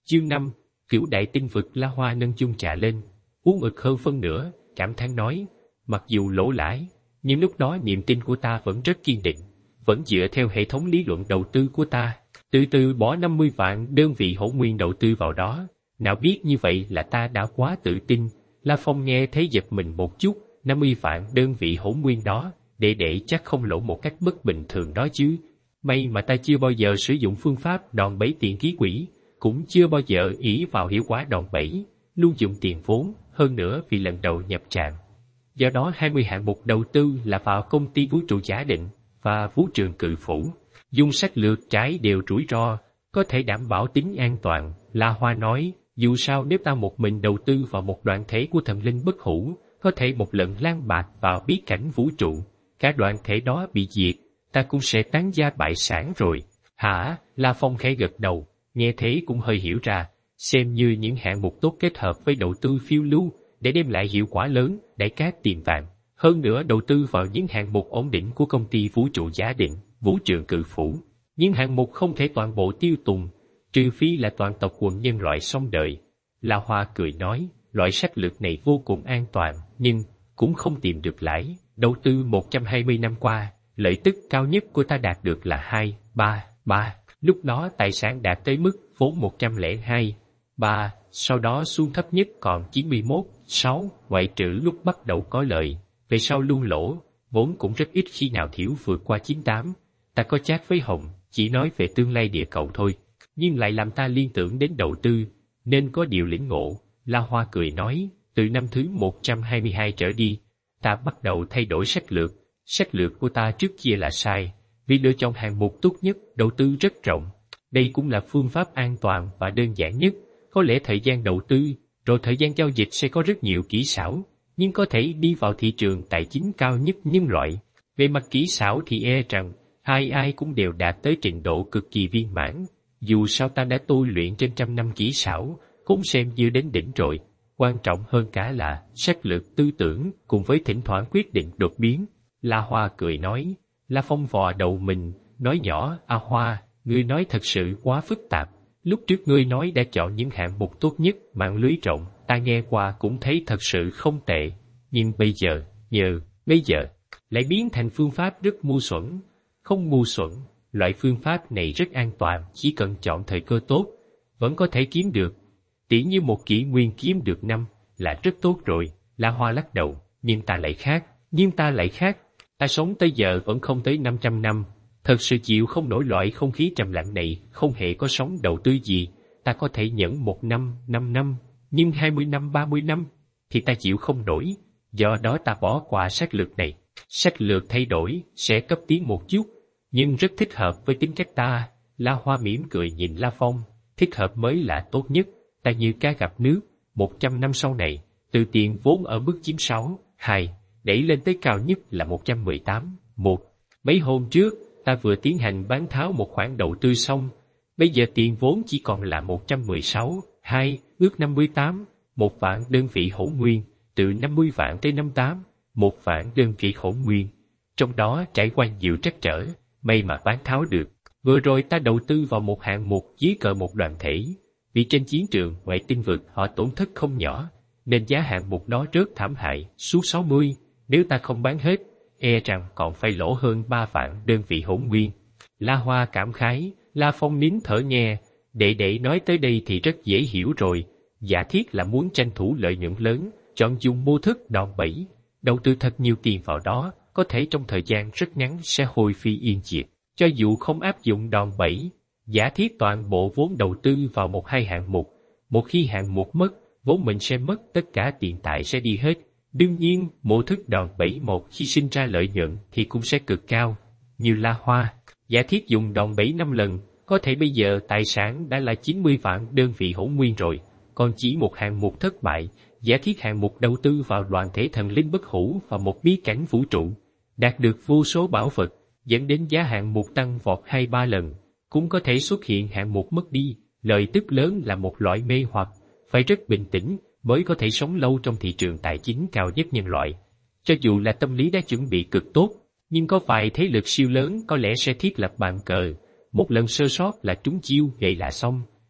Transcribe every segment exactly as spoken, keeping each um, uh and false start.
Chương năm, Cửu đại tinh vực. La Hoa nâng chung trà lên, uống ực hơn phân nửa, cảm thán nói, mặc dù lỗ lãi, nhưng lúc đó niềm tin của ta vẫn rất kiên định, vẫn dựa theo hệ thống lý luận đầu tư của ta, từ từ bỏ năm mươi vạn đơn vị hỗn nguyên đầu tư vào đó. Nào biết như vậy là ta đã quá tự tin. La Phong nghe thấy giật mình một chút, năm mươi vạn đơn vị hỗn nguyên đó, đệ đệ chắc không lỗ một cách bất bình thường đó chứ. May mà ta chưa bao giờ sử dụng phương pháp đòn bẩy tiền ký quỹ, cũng chưa bao giờ ỷ vào hiệu quả đòn bẩy, luôn dùng tiền vốn, hơn nữa vì lần đầu nhập trạm. Do đó hai mươi hạng mục đầu tư là vào công ty vũ trụ giả định và vũ trường cự phủ, dùng sách lược trái đều rủi ro, có thể đảm bảo tính an toàn. La Hoa nói, dù sao nếu ta một mình đầu tư vào một đoàn thể của thần linh bất hủ, có thể một lần lan bạc vào bí cảnh vũ trụ, cả đoàn thể đó bị diệt, ta cũng sẽ tán gia bại sản rồi. Hả? La Phong khẽ gật đầu, nghe thế cũng hơi hiểu ra, xem như những hạng mục tốt kết hợp với đầu tư phiêu lưu để đem lại hiệu quả lớn, đẩy cát tiền vàng. Hơn nữa đầu tư vào những hạng mục ổn định của công ty vũ trụ giả định, vũ trường cự phủ. Những hạng mục không thể toàn bộ tiêu tùng, trừ phi là toàn tộc quần nhân loại xong đời. La Hoa cười nói, loại sách lược này vô cùng an toàn, nhưng cũng không tìm được lãi. Đầu tư một trăm hai mươi năm qua, lợi tức cao nhất của ta đạt được là hai, ba, ba. Lúc đó tài sản đạt tới mức vốn một trăm lẻ hai, ba, sau đó xuống thấp nhất còn chín mươi mốt, sáu, ngoại trừ lúc bắt đầu có lợi, về sau luôn lỗ, vốn cũng rất ít khi nào thiểu vượt qua chín tám. Ta có chat với Hồng, chỉ nói về tương lai địa cầu thôi, nhưng lại làm ta liên tưởng đến đầu tư, nên có điều lĩnh ngộ. La Hoa cười nói, từ năm thứ một trăm hai mươi hai trở đi, ta bắt đầu thay đổi sách lược. Sách lược của ta trước kia là sai, vì lựa chọn hạng mục tốt nhất, đầu tư rất rộng. Đây cũng là phương pháp an toàn và đơn giản nhất. Có lẽ thời gian đầu tư, rồi thời gian giao dịch sẽ có rất nhiều kỹ xảo, nhưng có thể đi vào thị trường tài chính cao nhất nhân loại. Về mặt kỹ xảo thì e rằng, ai ai cũng đều đạt tới trình độ cực kỳ viên mãn. Dù sao ta đã tôi luyện trên trăm năm kỹ xảo, cũng xem như đến đỉnh rồi. Quan trọng hơn cả là sách lược tư tưởng cùng với thỉnh thoảng quyết định đột biến. La Hoa cười nói. La Phong vò đầu mình, nói nhỏ, A Hoa, ngươi nói thật sự quá phức tạp. Lúc trước ngươi nói đã chọn những hạng mục tốt nhất, mạng lưới rộng, ta nghe qua cũng thấy thật sự không tệ. Nhưng bây giờ, nhờ, bây giờ, lại biến thành phương pháp rất ngu xuẩn. Không ngu xuẩn, loại phương pháp này rất an toàn, chỉ cần chọn thời cơ tốt, vẫn có thể kiếm được. Tỉ như một kỷ nguyên kiếm được năm, là rất tốt rồi. La Hoa lắc đầu, nhưng ta lại khác, nhưng ta lại khác. Ta sống tới giờ vẫn không tới năm trăm năm, thật sự chịu không nổi loại không khí trầm lặng này, không hề có sóng đầu tư gì. Ta có thể nhẫn một năm, năm năm, nhưng hai mươi năm, ba mươi năm, thì ta chịu không nổi. Do đó ta bỏ qua sách lược này. Sách lược thay đổi, sẽ cấp tiến một chút, nhưng rất thích hợp với tính cách ta. La Hoa mỉm cười nhìn La Phong, thích hợp mới là tốt nhất. Ta như cá gặp nước, một trăm năm sau này, từ tiền vốn ở mức chín sáu, hai, đẩy lên tới cao nhất là một trăm mười tám, một. Mấy hôm trước, ta vừa tiến hành bán tháo một khoản đầu tư xong, bây giờ tiền vốn chỉ còn là một trăm mười sáu, hai, ước năm mươi tám, một vạn đơn vị hỗn nguyên, từ năm mươi vạn tới năm mươi tám, một vạn đơn vị hỗn nguyên. Trong đó trải qua nhiều trắc trở, may mà bán tháo được. Vừa rồi ta đầu tư vào một hạng mục dưới cờ một đoàn thể, vì trên chiến trường ngoại tinh vực họ tổn thất không nhỏ, nên giá hạng mục đó rớt thảm hại, xuống sáu mươi, nếu ta không bán hết, e rằng còn phải lỗ hơn ba vạn đơn vị hỗn nguyên. La Hoa cảm khái, La Phong nín thở nghe, đệ đệ nói tới đây thì rất dễ hiểu rồi, giả thiết là muốn tranh thủ lợi nhuận lớn, chọn dùng mô thức đòn bẩy, đầu tư thật nhiều tiền vào đó, có thể trong thời gian rất ngắn sẽ hồi phi yên diệt. Cho dù không áp dụng đòn bẩy, giả thiết toàn bộ vốn đầu tư vào một hai hạng mục, một khi hạng mục mất, vốn mình sẽ mất, tất cả tiền tài sẽ đi hết. Đương nhiên, mô thức đòn bẩy một khi sinh ra lợi nhuận thì cũng sẽ cực cao. Như La Hoa, giả thiết dùng đòn bẩy năm lần, có thể bây giờ tài sản đã là chín mươi vạn đơn vị hỗn nguyên rồi, còn chỉ một hạng mục thất bại, giả thiết hạng mục đầu tư vào đoàn thể thần linh bất hủ và một bí cảnh vũ trụ, đạt được vô số bảo vật, dẫn đến giá hạng mục tăng vọt hai ba lần, cũng có thể xuất hiện hạng mục mất đi. Lợi tức lớn là một loại mê hoặc, phải rất bình tĩnh mới có thể sống lâu trong thị trường tài chính cao nhất nhân loại. Cho dù là tâm lý đã chuẩn bị cực tốt, nhưng có vài thế lực siêu lớn có lẽ sẽ thiết lập bàn cờ, một lần sơ sót là trúng chiêu, vậy là xong.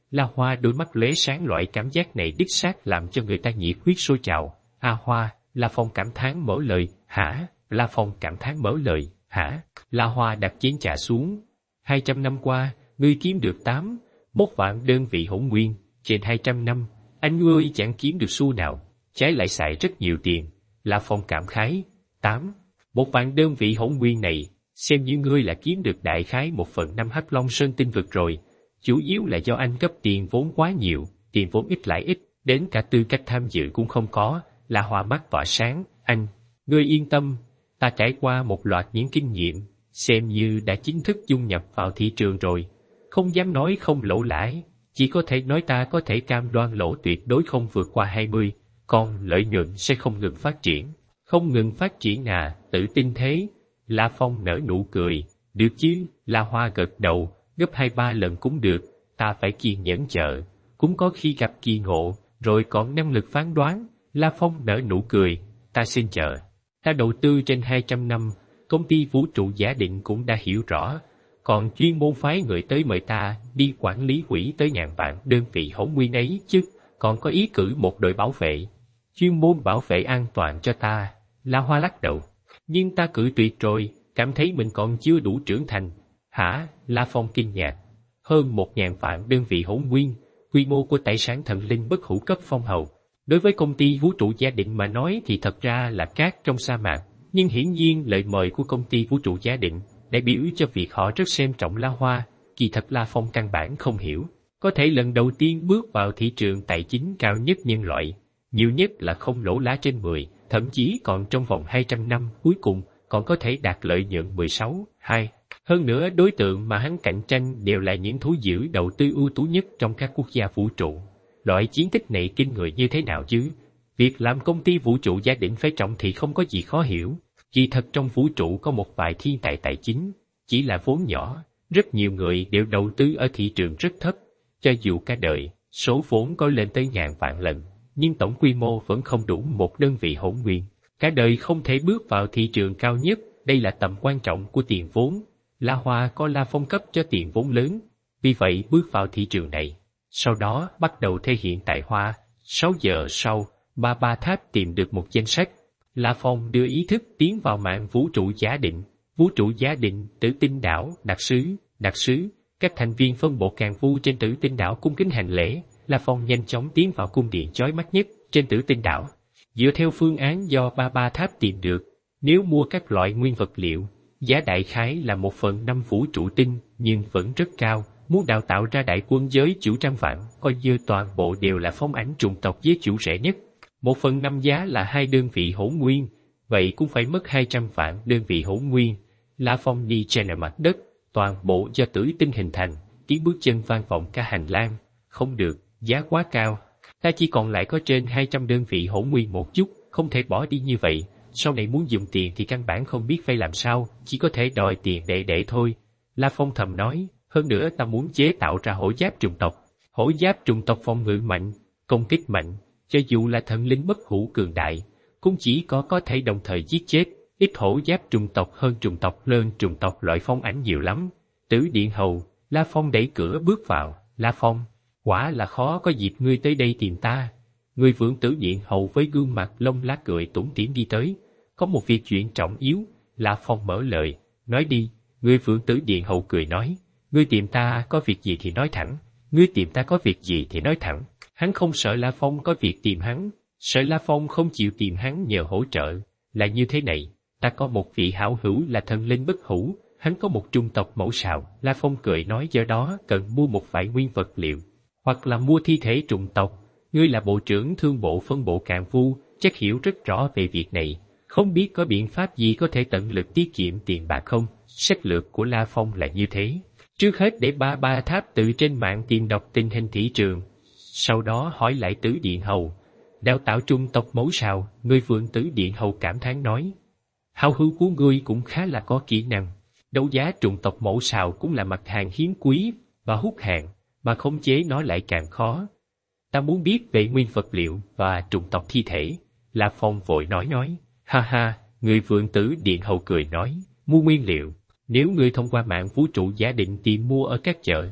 La Hoa đôi mắt lóe sáng, loại cảm giác này đích xác làm cho người ta nhiệt huyết sôi trào. A Hoa, La Phong cảm thán mở lời, hả? La Phong cảm thán mở lời, hả? La Hoa đặt chén trà xuống. Hai trăm năm qua, ngươi kiếm được tám, một vạn đơn vị hỗn nguyên, trên hai trăm năm, anh ngươi chẳng kiếm được xu nào, trái lại xài rất nhiều tiền. La Phong cảm khái, tám, một vạn đơn vị hỗn nguyên này, xem như ngươi là kiếm được đại khái một phần năm Hắc Long Sơn tinh vực rồi. Chủ yếu là do anh cấp tiền vốn quá nhiều, tiền vốn ít lại ít, đến cả tư cách tham dự cũng không có. La Hoa mắt tỏa sáng, anh, ngươi yên tâm, ta trải qua một loạt những kinh nghiệm, xem như đã chính thức dung nhập vào thị trường rồi. Không dám nói không lỗ lãi, chỉ có thể nói ta có thể cam đoan lỗ tuyệt đối không vượt qua hai mươi, còn lợi nhuận sẽ không ngừng phát triển. Không ngừng phát triển à, tự tin thế. La Phong nở nụ cười, được chứ, La Hoa gật đầu, gấp hai ba lần cũng được, ta phải kiên nhẫn chờ, cũng có khi gặp kỳ ngộ, rồi còn năng lực phán đoán. La Phong nở nụ cười, ta xin chờ. Ta đầu tư trên hai trăm năm, công ty vũ trụ Giả Định cũng đã hiểu rõ, còn chuyên môn phái người tới mời ta đi quản lý quỹ tới ngàn vạn đơn vị hỗn nguyên ấy chứ, còn có ý cử một đội bảo vệ, chuyên môn bảo vệ an toàn cho ta. La Hoa lắc đầu, nhưng ta cử tuyệt rồi, cảm thấy mình còn chưa đủ trưởng thành. Hả? La Phong kinh ngạc, hơn một ngàn vạn đơn vị hỗn nguyên, quy mô của tài sản thần linh bất hủ cấp phong hầu. Đối với công ty vũ trụ Giả Định mà nói thì thật ra là cát trong sa mạc, nhưng hiển nhiên lời mời của công ty vũ trụ Giả Định đại biểu cho việc họ rất xem trọng La Hoa. Kỳ thật La Phong căn bản không hiểu, có thể lần đầu tiên bước vào thị trường tài chính cao nhất nhân loại, nhiều nhất là không lỗ lá trên mười, thậm chí còn trong vòng hai trăm năm cuối cùng còn có thể đạt lợi nhuận mười sáu, hai. Hơn nữa đối tượng mà hắn cạnh tranh đều là những thú dữ đầu tư ưu tú nhất trong các quốc gia vũ trụ. Loại chiến tích này kinh người như thế nào chứ? Việc làm công ty vũ trụ Giả Định phải trọng thì không có gì khó hiểu. Kỳ thật trong vũ trụ có một vài thiên tài tài chính, chỉ là vốn nhỏ, rất nhiều người đều đầu tư ở thị trường rất thấp. Cho dù cả đời, số vốn có lên tới ngàn vạn lần, nhưng tổng quy mô vẫn không đủ một đơn vị hỗn nguyên. Cả đời không thể bước vào thị trường cao nhất, đây là tầm quan trọng của tiền vốn. La Hoa có La Phong cấp cho tiền vốn lớn, vì vậy bước vào thị trường này. Sau đó bắt đầu thể hiện tại Hoa. Sáu giờ sau, Ba Ba Tháp tìm được một danh sách. La Phong đưa ý thức tiến vào mạng vũ trụ Giả Định. Vũ trụ Giả Định, Tử Tinh Đảo, đặc sứ, đặc sứ. Các thành viên phân bộ càng vu trên Tử Tinh Đảo cung kính hành lễ. La Phong nhanh chóng tiến vào cung điện chói mắt nhất trên Tử Tinh Đảo. Dựa theo phương án do Ba Ba Tháp tìm được, nếu mua các loại nguyên vật liệu, giá đại khái là một phần năm vũ trụ tinh, nhưng vẫn rất cao. Muốn đào tạo ra đại quân giới chủ trăm vạn, coi như toàn bộ đều là phong ảnh trùng tộc giới chủ rẻ nhất. Một phần năm giá là hai đơn vị hỗn nguyên, vậy cũng phải mất hai trăm vạn đơn vị hỗn nguyên. La Phong đi trên mặt đất, toàn bộ do tử tinh hình thành, tiếng bước chân vang vọng cả hành lang. Không được, giá quá cao. Ta chỉ còn lại có trên hai trăm đơn vị hỗn nguyên một chút, không thể bỏ đi như vậy. Sau này muốn dùng tiền thì căn bản không biết phải làm sao, chỉ có thể đòi tiền để để thôi. La Phong thầm nói, hơn nữa ta muốn chế tạo ra hổ giáp trùng tộc. Hổ giáp trùng tộc phòng ngự mạnh, công kích mạnh, cho dù là thần linh bất hủ cường đại, cũng chỉ có có thể đồng thời giết chết. Ít hổ giáp trùng tộc hơn trùng tộc lớn trùng tộc loại phong ảnh nhiều lắm. Tử Điện Hầu, La Phong đẩy cửa bước vào. La Phong, quả là khó có dịp ngươi tới đây tìm ta. Người vượng Tử Điện Hầu với gương mặt lông lá cười tủm tỉm đi tới. Có một việc chuyện trọng yếu. La Phong mở lời, nói đi. Người vượng Tử Điện Hầu cười nói, ngươi tìm ta có việc gì thì nói thẳng. Ngươi tìm ta có việc gì thì nói thẳng. Hắn không sợ La Phong có việc tìm hắn, sợ La Phong không chịu tìm hắn nhờ hỗ trợ. Là như thế này, ta có một vị hảo hữu là thần linh bất hủ, hắn có một trung tộc mẫu sào. La Phong cười nói, do đó cần mua một vài nguyên vật liệu, hoặc là mua thi thể trùng tộc. Ngươi là bộ trưởng thương bộ phân bộ Càn Vu, chắc hiểu rất rõ về việc này. Không biết có biện pháp gì có thể tận lực tiết kiệm tiền bạc không? Sách lược của La Phong là như thế. Trước hết để Ba Ba Tháp tự trên mạng tìm đọc tình hình thị trường. Sau đó hỏi lại Tử Điện Hầu. Đào tạo trung tộc mẫu sào, người vượng Tử Điện Hầu cảm thán nói. Hào hữu của ngươi cũng khá là có kỹ năng. Đấu giá trùng tộc mẫu sào cũng là mặt hàng hiếm quý và hút hàng, mà khống chế nó lại càng khó. Ta muốn biết về nguyên vật liệu và trùng tộc thi thể. La Phong vội nói nói. Ha ha, người vượng Tử Điện Hầu cười nói. Mua nguyên liệu, nếu ngươi thông qua mạng vũ trụ Giả Định tìm mua ở các chợ,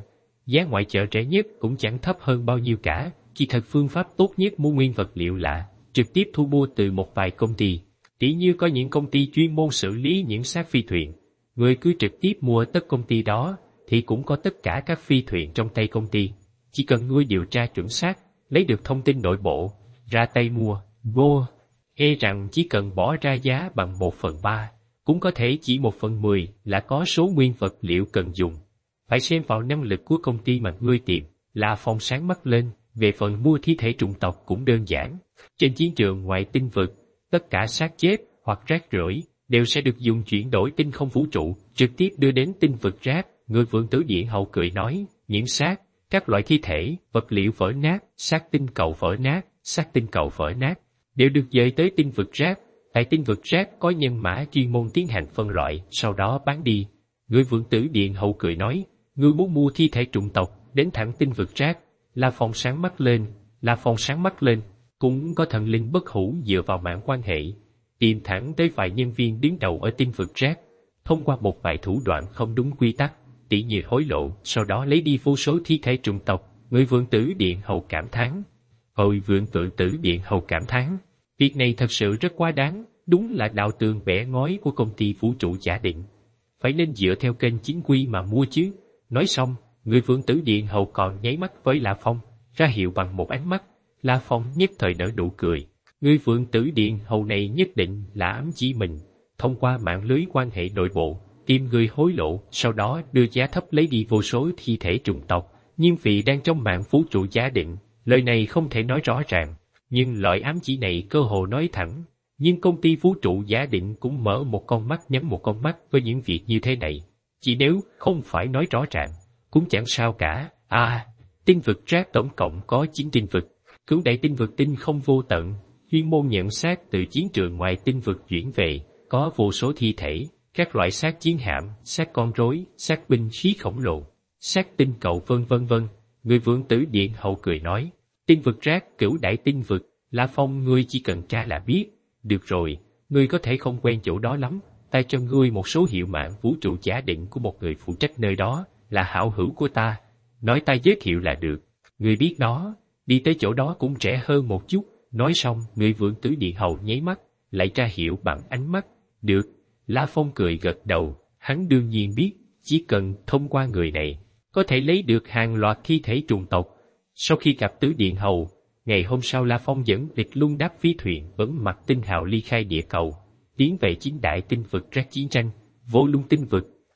giá ngoại chợ rẻ nhất cũng chẳng thấp hơn bao nhiêu cả, chỉ thật phương pháp tốt nhất mua nguyên vật liệu lạ, trực tiếp thu mua từ một vài công ty. Tỉ như có những công ty chuyên môn xử lý những xác phi thuyền, người cứ trực tiếp mua tất công ty đó, thì cũng có tất cả các phi thuyền trong tay công ty. Chỉ cần ngươi điều tra chuẩn xác, lấy được thông tin nội bộ, ra tay mua, vô, e rằng chỉ cần bỏ ra giá bằng một phần ba, cũng có thể chỉ một phần mười là có số nguyên vật liệu cần dùng. Phải xem vào năng lực của công ty mà ngươi tìm. La Phong sáng mắt lên, về phần mua thi thể chủng tộc cũng đơn giản. Trên chiến trường ngoài tinh vực, tất cả xác chết hoặc rác rưởi đều sẽ được dùng chuyển đổi tinh không vũ trụ, trực tiếp đưa đến tinh vực rác. Người Vượng Tử Điện Hầu cười nói, những xác, các loại thi thể, vật liệu vỡ nát, xác tinh cầu vỡ nát, xác tinh cầu vỡ nát, đều được dời tới tinh vực rác. Tại tinh vực rác có nhân mã chuyên môn tiến hành phân loại, sau đó bán đi. Người Vượng Tử Điện Hầu cười nói, ngươi muốn mua thi thể chủng tộc, đến thẳng tinh vực rác. La Phong sáng mắt lên, La Phong sáng mắt lên, cũng có thần linh bất hủ dựa vào mạng quan hệ, tìm thẳng tới vài nhân viên đứng đầu ở tinh vực rác, thông qua một vài thủ đoạn không đúng quy tắc, tỉ như hối lộ, sau đó lấy đi vô số thi thể chủng tộc. Người Vượng Tử Điện Hầu cảm thán. Hồi Vượng Tử Tử Điện Hầu cảm thán, việc này thật sự rất quá đáng, đúng là đạo tường vẽ ngói của công ty vũ trụ giả định. Phải nên dựa theo kênh chính quy mà mua chứ. Nói xong, người Vượng Tử Điện Hầu còn nháy mắt với La Phong, ra hiệu bằng một ánh mắt. La Phong nhất thời nở nụ cười. Người Vượng Tử Điện Hầu này nhất định là ám chỉ mình, thông qua mạng lưới quan hệ nội bộ, tìm người hối lộ, sau đó đưa giá thấp lấy đi vô số thi thể chủng tộc. Nhưng vì đang trong mạng vũ trụ giả định, lời này không thể nói rõ ràng, nhưng loại ám chỉ này cơ hồ nói thẳng. Nhưng công ty vũ trụ giả định cũng mở một con mắt nhắm một con mắt với những việc như thế này. Chỉ nếu không phải nói rõ ràng, cũng chẳng sao cả. À, tinh vực rác tổng cộng có chín tinh vực, cứu đại tinh vực tinh không vô tận, chuyên môn nhận xác từ chiến trường ngoài tinh vực chuyển về, có vô số thi thể, các loại xác chiến hạm, xác con rối, xác binh khí khổng lồ, xác tinh cầu vân vân vân. Người Vượng Tử Điện Hầu cười nói, tinh vực rác cửu đại tinh vực, La Phong ngươi chỉ cần tra là biết. Được rồi, ngươi có thể không quen chỗ đó lắm, ta cho ngươi một số hiệu mạng vũ trụ giả định của một người phụ trách nơi đó, là hảo hữu của ta. Nói ta giới thiệu là được, ngươi biết đó, đi tới chỗ đó cũng rẻ hơn một chút. Nói xong, người Vượng Tử Điện Hầu nháy mắt, lại ra hiệu bằng ánh mắt. Được, La Phong cười gật đầu, hắn đương nhiên biết, chỉ cần thông qua người này, có thể lấy được hàng loạt thi thể trùng tộc. Sau khi gặp Tử Điện Hầu, ngày hôm sau La Phong dẫn địch luân đáp phi thuyền vấn mặt tinh hào ly khai địa cầu, tiến về chính đại tinh vực rác chiến tranh, vô lung tinh vực.